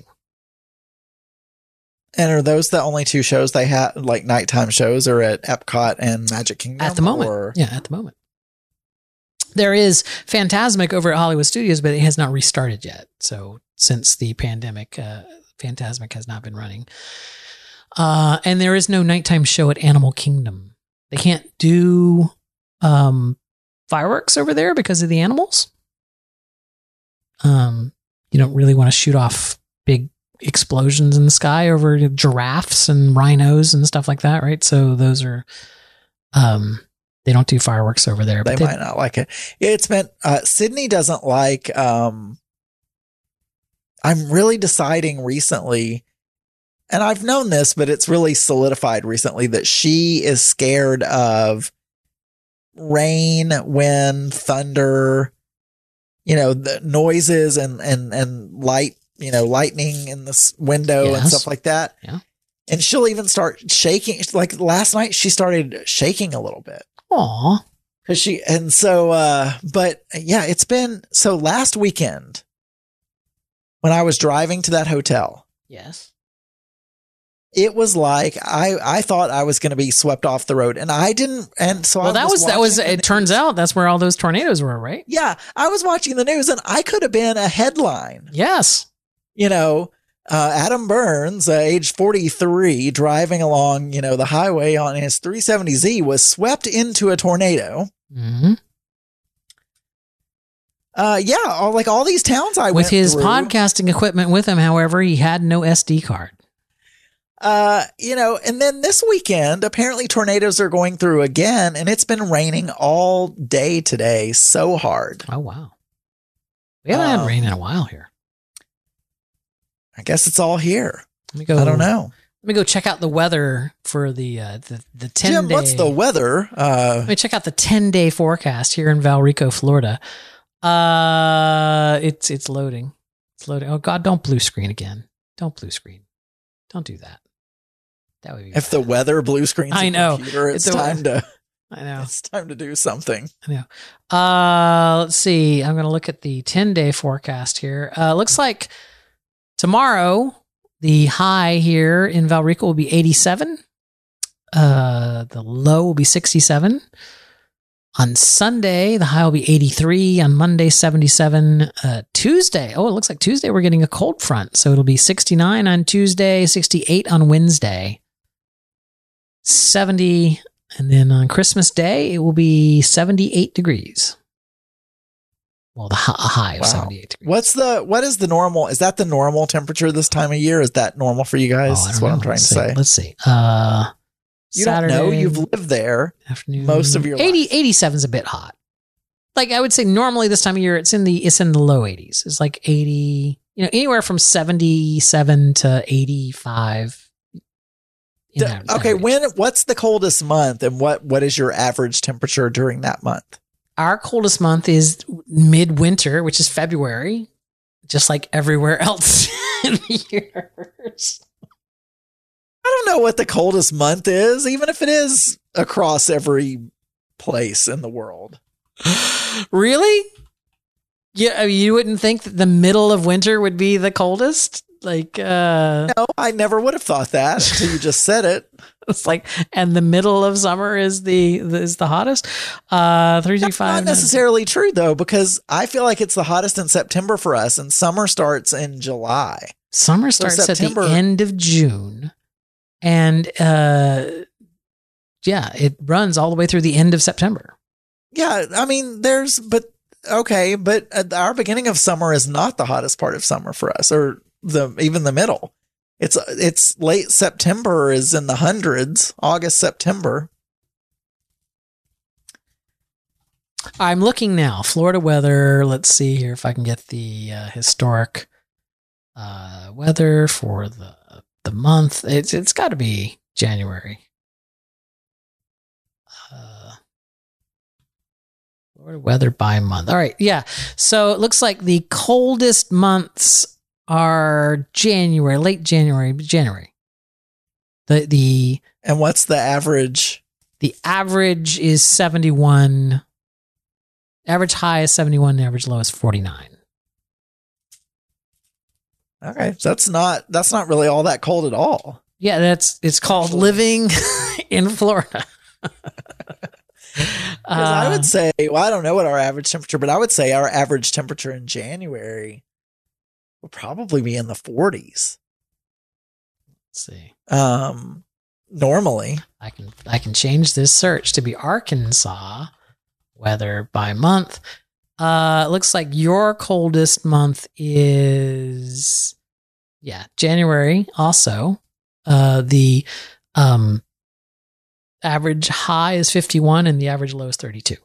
And are those the only two shows they have, like nighttime shows, or at Epcot and Magic Kingdom? At the moment. Or? Yeah, at the moment. There is Fantasmic over at Hollywood Studios, but it has not restarted yet. So since the pandemic, uh, Fantasmic has not been running. Uh, and there is no nighttime show at Animal Kingdom. They can't do um, fireworks over there because of the animals. Um, you don't really want to shoot off big explosions in the sky over giraffes and rhinos and stuff like that, right? So those are, um, they don't do fireworks over there. They, but they might not like it. It's meant, uh, Sydney doesn't like, um, I'm really deciding recently, and I've known this, but it's really solidified recently, that she is scared of rain, wind, thunder, you know, the noises and, and, and light, you know, lightning in the window Yes. and stuff like that. Yeah. And she'll even start shaking. Like last night, she started shaking a little bit. Aw. Cause she, and so, uh, but yeah, it's been, so last weekend, when I was driving to that hotel, Yes. it was like I, I thought I was going to be swept off the road, and I didn't. And so Well, I that was, that was, watching the it turns news. out that's where all those tornadoes were, right? Yeah, I was watching the news, and I could have been a headline. Yes. You know, uh, Adam Burns, uh, age forty-three, driving along, you know, the highway on his three seventy Z, was swept into a tornado. Mm-hmm. Uh, yeah, all, like all these towns I With went his through, podcasting equipment with him, however, he had no S D card. Uh, you know, and then this weekend, apparently tornadoes are going through again, and it's been raining all day today so hard. Oh, wow. We haven't Um, had rain in a while here. I guess it's all here. Let me go. I don't know. Let me go check out the weather for the uh, the the ten Jim, day. what's the weather? Uh, Let me check out the ten day forecast here in Valrico, Florida. Uh, it's it's loading. It's loading. Oh God! Don't blue screen again. Don't blue screen. Don't do that. That would be if the bad. weather blue screens I the know. computer, it's It's the- time to I know. it's time to do something. I know. Uh, let's see. I'm going to look at the ten day forecast here. Uh, looks like tomorrow the high here in Valrico will be eighty-seven. Uh, the low will be sixty-seven. On Sunday, the high will be eighty-three. On Monday, seventy-seven. Uh, Tuesday, oh, it looks like Tuesday we're getting a cold front. So it'll be sixty-nine on Tuesday, sixty-eight on Wednesday, seventy. And then on Christmas Day, it will be seventy-eight degrees. Well, the hi- a high of Wow. seventy-eight degrees. What's the what is the normal? Is that the normal temperature this time of year? Is that normal for you guys? Oh, I That's don't what know. I'm trying Let's to see. say. Let's see. Uh, You Saturday, don't know. You've lived there. afternoon. most of your eighty, life. eighty-seven is a bit hot. Like I would say normally this time of year, it's in the, it's in the low eighties. It's like eighty, you know, anywhere from seventy-seven to eighty-five. in The- that- that okay, range. when what's the coldest month, and what what is your average temperature during that month? Our coldest month is midwinter, which is February, just like everywhere else in the years. I don't know what the coldest month is, even if it is across every place in the world. Really? Yeah, I mean, you wouldn't think that the middle of winter would be the coldest? Like, uh, no, I never would have thought that until you just said it. It's like, and the middle of summer is the is the hottest. Uh, three two five. Not necessarily true though, because I feel like it's the hottest in September for us, and summer starts in July. Summer starts so at the end of June, and uh, yeah, it runs all the way through the end of September. Yeah, I mean, there's, but okay, but our beginning of summer is not the hottest part of summer for us, or the even the middle. It's it's late September is in the hundreds. August, September. I'm looking now. Florida weather. Let's see here if I can get the uh, historic uh, weather for the the month. It's it's got to be January. Uh, Florida weather by month. All right, yeah. So it looks like the coldest months are January, late January, January. The the and what's the average? The average is seventy-one. Average high is seventy-one. Average low is forty-nine. Okay, so that's not that's not really all that cold at all. Yeah, that's it's called living in Florida. uh, I would say, well, I don't know what our average temperature, but I would say our average temperature in January will probably be in the forties. Let's see. Um, normally, I can I can change this search to be Arkansas weather by month. Uh, it looks like your coldest month is yeah January. Also, uh, the um average high is fifty-one and the average low is thirty-two.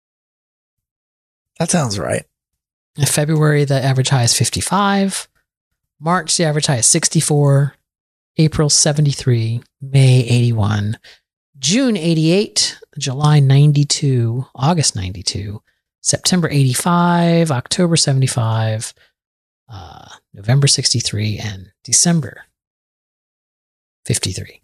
That sounds right. In February, the average high is fifty-five. March, the average high is sixty-four. April, seventy-three. May, eighty-one. June, eighty-eight. July, ninety-two. August, ninety-two. September, eighty-five. October, seventy-five. Uh, November, sixty-three. And December, fifty-three.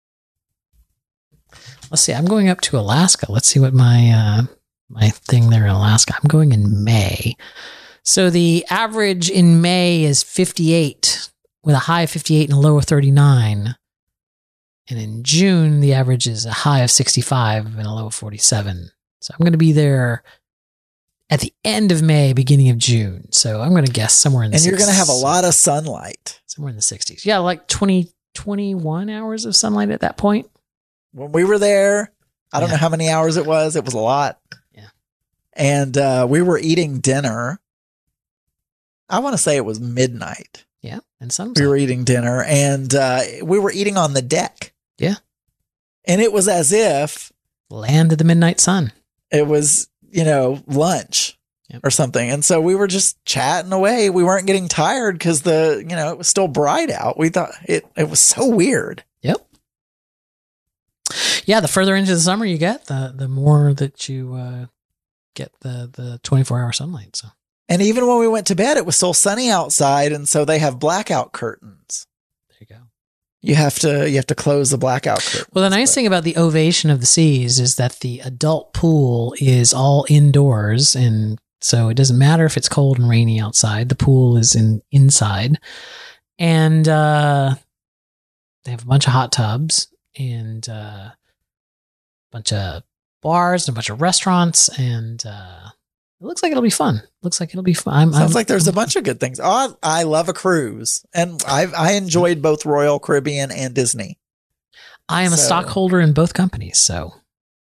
Let's see. I'm going up to Alaska. Let's see what my... Uh, my thing there in Alaska. I'm going in May. So the average in May is fifty-eight with a high of fifty-eight and a low of thirty-nine. And in June, the average is a high of sixty-five and a low of forty-seven. So I'm going to be there at the end of May, beginning of June. So I'm going to guess somewhere in the and you're sixties. going to have a lot of sunlight. Somewhere in the sixties. Yeah, like twenty, twenty-one hours of sunlight at that point. When we were there, I don't yeah. know how many hours it was. It was a lot. And uh, we were eating dinner. I want to say it was midnight. Yeah. And some we were eating dinner and uh, we were eating on the deck. Yeah. And it was as if land of the midnight sun. It was, you know, lunch yep. or something. And so we were just chatting away. We weren't getting tired because the, you know, it was still bright out. We thought it, it was so weird. Yep. Yeah. The further into the summer you get, the, the more that you, uh, get the the twenty-four hour sunlight. So, and even when we went to bed, it was still sunny outside, and so they have blackout curtains. There you go. You have to you have to close the blackout curtains. Well, the nice but. thing about the Ovation of the Seas is that the adult pool is all indoors, and so it doesn't matter if it's cold and rainy outside. The pool is in inside, and uh, they have a bunch of hot tubs and uh, a bunch of bars and a bunch of restaurants, and uh, it looks like it'll be fun. Looks like it'll be fun. I'm, Sounds I'm, like there's a bunch of good things. Oh, I, I love a cruise, and I I enjoyed both Royal Caribbean and Disney. I am so, a stockholder in both companies, so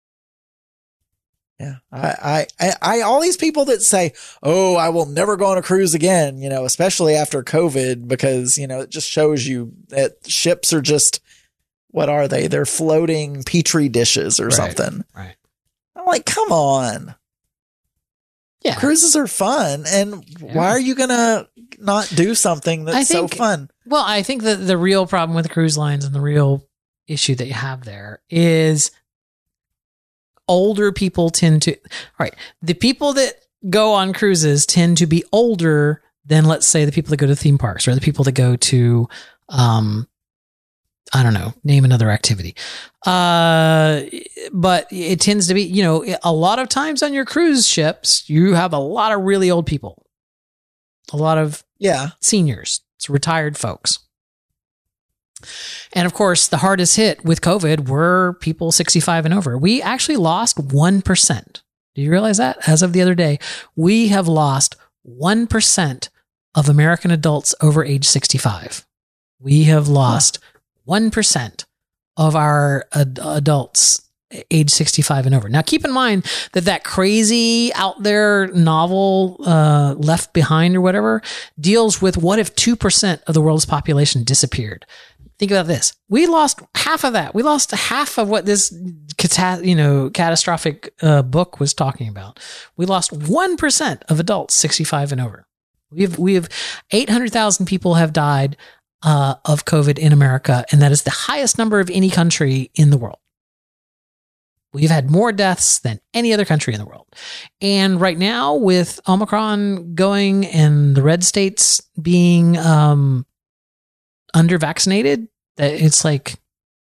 yeah. I, I I all these people that say, "Oh, I will never go on a cruise again," you know, especially after COVID, because you know it just shows you that ships are just what are they? They're floating petri dishes or right, something. Right. I'm like, come on. Yeah. Cruises are fun. And yeah. why are you going to not do something that's think, so fun? Well, I think that the real problem with the cruise lines and the real issue that you have there is older people tend to, all right, the people that go on cruises tend to be older than, let's say, the people that go to theme parks or the people that go to, um, I don't know, name another activity. Uh, but it tends to be, you know, a lot of times on your cruise ships, you have a lot of really old people, a lot of yeah seniors It's retired folks. And of course, the hardest hit with COVID were people sixty-five and over. We actually lost one percent. Do you realize that? As of the other day, we have lost one percent of American adults over age sixty-five. We have lost huh. one percent of our ad- adults age sixty-five and over. Now, keep in mind that that crazy out there novel, uh, Left Behind or whatever, deals with what if two percent of the world's population disappeared? Think about this. We lost half of that. We lost half of what this cata- you know, catastrophic uh, book was talking about. We lost one percent of adults sixty-five and over. We have, we have eight hundred thousand people have died uh, of COVID in America, and that is the highest number of any country in the world. We've had more deaths than any other country in the world. And right now, with Omicron going and the red states being um, under vaccinated, it's like,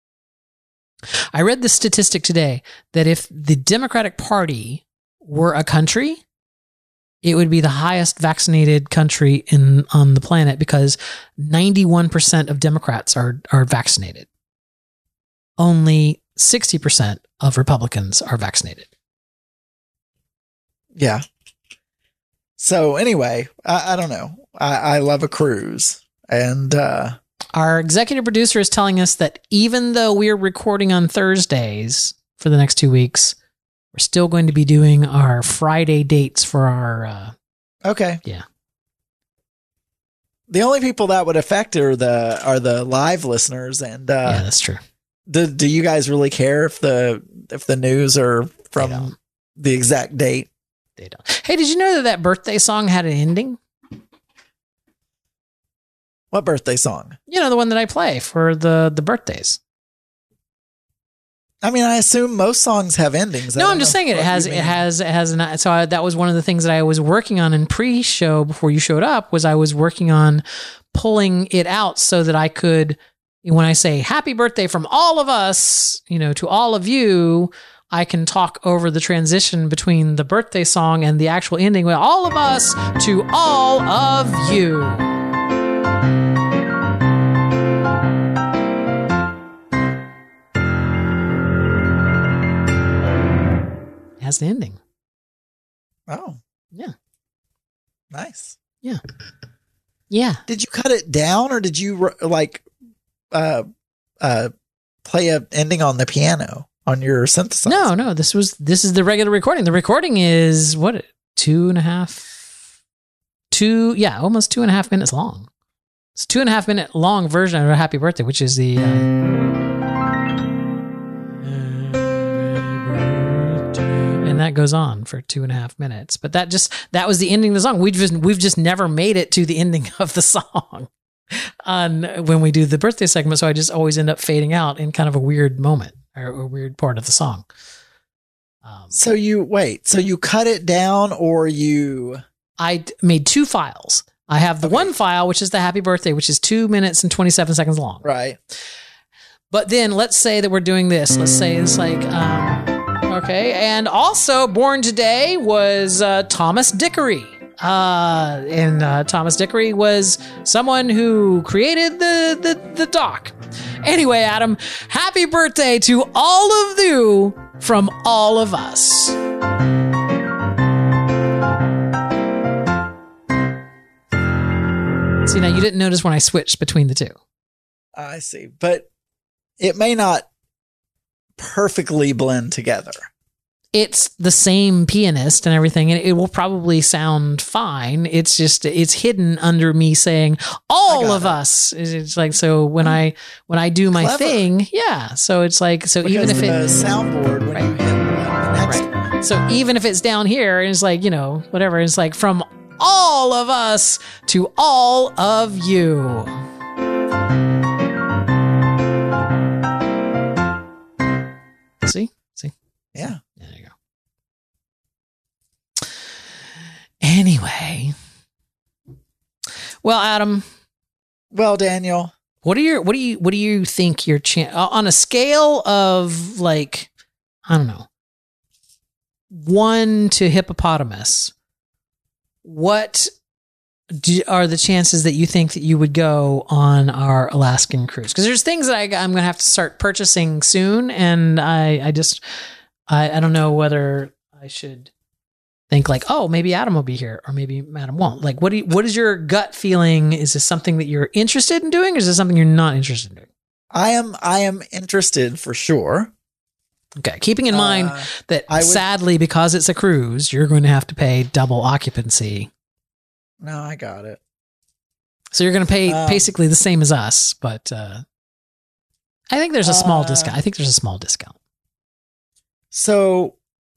I read the statistic today that if the Democratic Party were a country, it would be the highest vaccinated country in on the planet because ninety-one percent of Democrats are are vaccinated. Only sixty percent of Republicans are vaccinated. Yeah. So anyway, I, I don't know. I, I love a cruise. And uh, our executive producer is telling us that even though we're recording on Thursdays for the next two weeks, we're still going to be doing our Friday dates for our... Uh, okay. Yeah. The only people that would affect are the are the live listeners. And uh, yeah, that's true. Do, do you guys really care if the if the news are from the exact date? They don't. Hey, did you know that that birthday song had an ending? What birthday song? You know, the one that I play for the, the birthdays. I mean, I assume most songs have endings. No, I'm just saying it. It has, it has, it has, an, so I, that was one of the things that I was working on in pre-show before you showed up was I was working on pulling it out so that I could, when I say happy birthday from all of us, you know, to all of you, I can talk over the transition between the birthday song and the actual ending with all of us to all of you. It has an ending. Oh. Yeah. Nice. Yeah. Yeah. Did you cut it down or did you like uh uh play a ending on the piano on your synthesizer? No, no. This was this is the regular recording. The recording is what two and a half, two yeah, almost two and a half minutes long. It's a two and a half minute long version of a Happy Birthday, which is the. Uh, and that goes on for two and a half minutes. But that just that was the ending of the song. We just we've just never made it to the ending of the song. On when we do the birthday segment, so I just always end up fading out in kind of a weird moment or a weird part of the song. Um, so you wait, so you cut it down or you? I made two files. I have the okay. one file, which is the Happy Birthday, which is two minutes and twenty-seven seconds long. Right. But then let's say that we're doing this. Let's say it's like, um, okay. And also born today was uh, Thomas Dickory. Uh, and uh, Thomas Dickory was someone who created the, the, the dock. Anyway, Adam, happy birthday to all of you from all of us. See, now you didn't notice when I switched between the two. I see. But it may not perfectly blend together. It's the same pianist and everything, and it will probably sound fine. It's just, it's hidden under me saying all of it. us. It's like, so when I, when I do my Clever. thing, yeah. So it's like, so because even if the it, soundboard, when right. you hit the next right. one. So even if it's down here, it's like, you know, whatever. It's like from all of us to all of you. See? See? Yeah. There you go. Anyway. Well, Adam. Well, Daniel. What do you what do you what do you think your chance on a scale of like, I don't know, one to hippopotamus? What do, are the chances that you think that you would go on our Alaskan cruise? Because there's things that I, I'm going to have to start purchasing soon, and I, I just, I, I don't know whether I should think like, oh, maybe Adam will be here, or maybe Adam won't. Like, what do you, what is your gut feeling? Is this something that you're interested in doing, or is this something you're not interested in doing? I am, I am interested for sure. Okay, keeping in mind uh, that would, sadly, because it's a cruise, you're going to have to pay double occupancy. No, I got it. So you're going to pay um, basically the same as us, but uh, I think there's a small uh, discount. I think there's a small discount. So,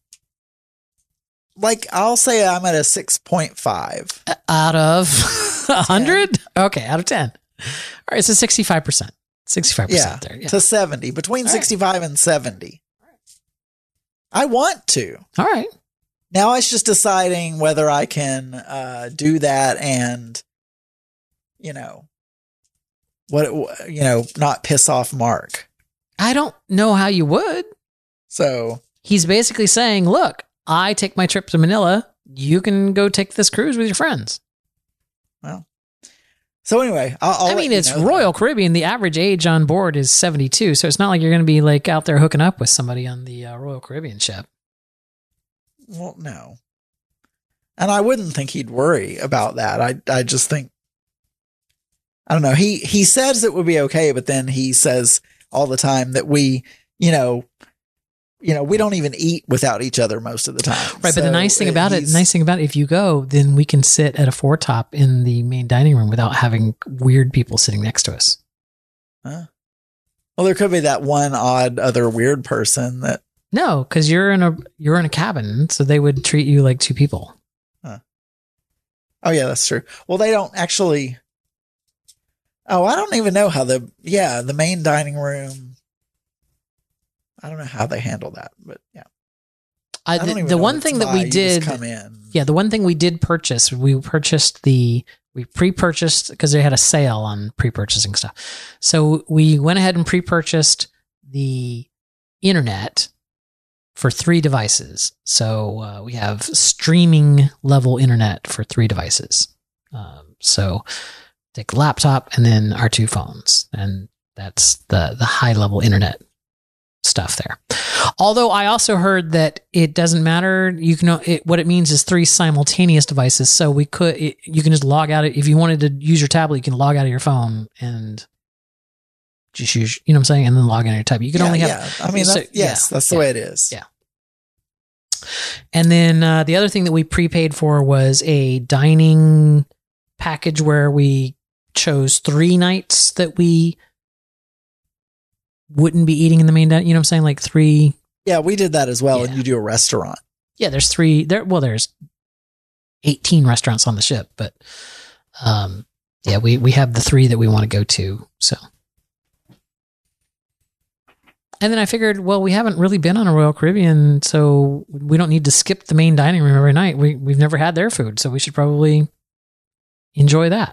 like, I'll say I'm at a six point five. Out of one hundred? Okay, out of ten. All right, so sixty-five percent. sixty-five percent yeah, there. Yeah, to seventy. Between All sixty-five right. and seventy. I want to. All right. Now it's just deciding whether I can uh, do that and, you know, what, you know, not piss off Mark. I don't know how you would. So he's basically saying, look, I take my trip to Manila. You can go take this cruise with your friends. Well, so anyway, I'll, I'll I mean, it's Royal that. Caribbean. The average age on board is seventy-two. So it's not like you're going to be like out there hooking up with somebody on the uh, Royal Caribbean ship. Well, no. And I wouldn't think he'd worry about that. I I just think, I don't know. He, he says it would be okay, but then he says all the time that we, you know, you know, we don't even eat without each other most of the time. Right. So but the nice thing about it, the nice thing about it, if you go, then we can sit at a four top in the main dining room without having weird people sitting next to us. Huh? Well, there could be that one odd other weird person that. No, because you're in a you're in a cabin, so they would treat you like two people. Huh. Oh yeah, that's true. Well, they don't actually. Oh, I don't even know how the yeah the main dining room. I don't know how they handle that, but yeah. I, I the the one thing that we did come in. Yeah, the one thing we did purchase, we purchased the we pre-purchased because they had a sale on pre-purchasing stuff. So we went ahead and pre-purchased the internet for three devices. So uh, we have streaming level internet for three devices. Um, so take a laptop and then our two phones, and that's the the high level internet stuff there. Although I also heard that it doesn't matter. You can it, what it means is three simultaneous devices. So we could it, you can just log out. If you wanted to use your tablet, you can log out of your phone and just use, you know what I'm saying, and then log in on your tablet. You can yeah, only have. Yeah. I mean, so, yes, yeah, that's the yeah, way it is. Yeah. And then uh, the other thing that we prepaid for was a dining package where we chose three nights that we wouldn't be eating in the main dining. You know what I'm saying? Like three. Yeah, we did that as well. Yeah. And you do a restaurant. Yeah, there's three there. Well, there's eighteen restaurants on the ship, but um, yeah, we, we have the three that we want to go to. So, and then I figured, well, we haven't really been on a Royal Caribbean, so we don't need to skip the main dining room every night. We we've never had their food, so we should probably enjoy that.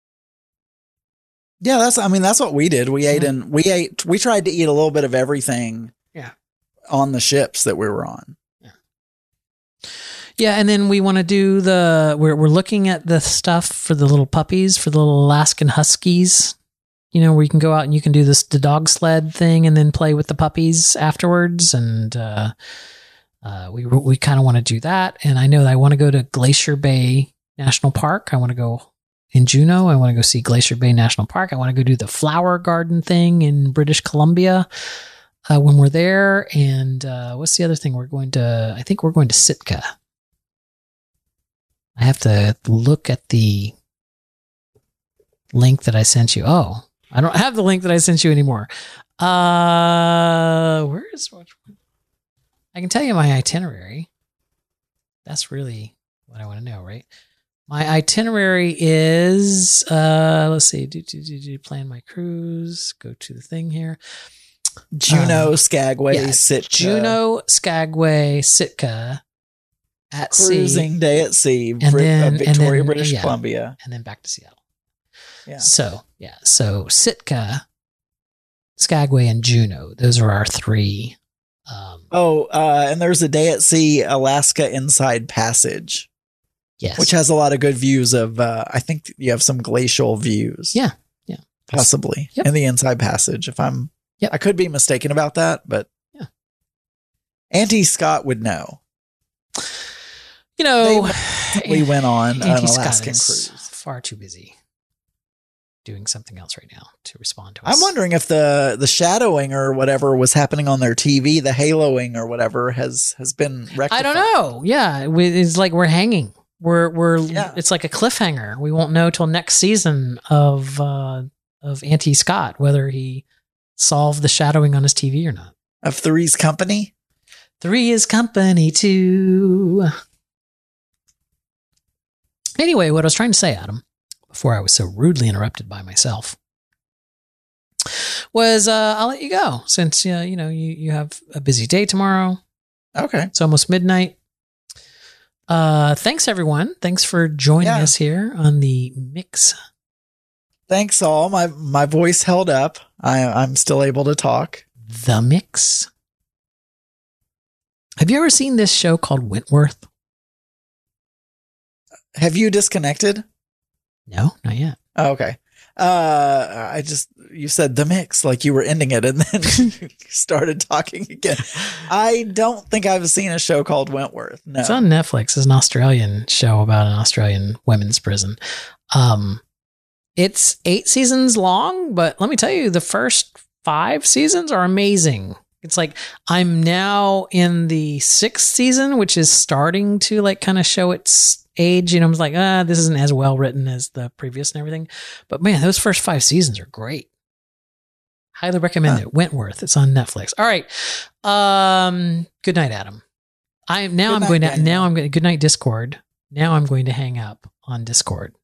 Yeah, that's, I mean, that's what we did. We ate and we ate, we tried to eat a little bit of everything yeah. on the ships that we were on. Yeah. Yeah. And then we want to do the, we're, we're looking at the stuff for the little puppies, for the little Alaskan Huskies, you know, where you can go out and you can do this, the dog sled thing and then play with the puppies afterwards. And, uh, uh, we, we kind of want to do that. And I know that I want to go to Glacier Bay National Park. I want to go in Juneau. I want to go see Glacier Bay National Park. I want to go do the flower garden thing in British Columbia uh, when we're there. And uh, what's the other thing? We're going to, I think we're going to Sitka. I have to look at the link that I sent you. Oh, I don't have the link that I sent you anymore. Uh, where is, I can tell you my itinerary. That's really what I want to know, right? My itinerary is, uh, let's see, do, do, do, do, plan my cruise, go to the thing here. Juneau, um, Skagway, yeah, Sitka. Juneau, Skagway, Sitka, at Cruising sea. day at sea, and Brit- then, uh, Victoria, and then, British yeah, Columbia. And then back to Seattle. Yeah. So, yeah, so Sitka, Skagway, and Juneau, those are our three. Um, oh, uh, and there's a day at sea, Alaska Inside Passage. Yes. Which has a lot of good views of, uh, I think you have some glacial views. Yeah. Yeah. Possibly. Yep. In the Inside Passage. If I'm, yep. I could be mistaken about that, but yeah. Auntie Scott would know. You know, we went on Auntie an Alaskan Scott is cruise. Far too busy doing something else right now to respond to us. I'm wondering if the the shadowing or whatever was happening on their T V, the haloing or whatever has has been rectified. I don't know. Yeah, it's like we're hanging. We're we're yeah. It's like a cliffhanger. We won't know till next season of uh, of Auntie Scott whether he solved the shadowing on his T V or not. Of Three's Company. Three is company too. Anyway, what I was trying to say, Adam, before I was so rudely interrupted by myself, was uh, I'll let you go since uh, you know you, you have a busy day tomorrow. Okay, it's almost midnight. Uh, thanks everyone. Thanks for joining yeah. us here on the mix. Thanks all. My my voice held up. I I'm still able to talk. The Mix. Have you ever seen this show called Wentworth? Have you disconnected? No, not yet. Oh, okay. Uh, I just, you said The Mix, like you were ending it and then you started talking again. I don't think I've seen a show called Wentworth. No. It's on Netflix. It's an Australian show about an Australian women's prison. Um, it's eight seasons long, but let me tell you, the first five seasons are amazing. It's like I'm now in the sixth season, which is starting to like kind of show its age. You know, I was like, ah, this isn't as well written as the previous and everything. But man, those first five seasons are great. Highly recommend huh. it. Wentworth. It's on Netflix. All right. Um, good night, Adam. I am now. Good I'm night, going to Daniel. now. I'm going. Good night, Discord. Now I'm going to hang up on Discord.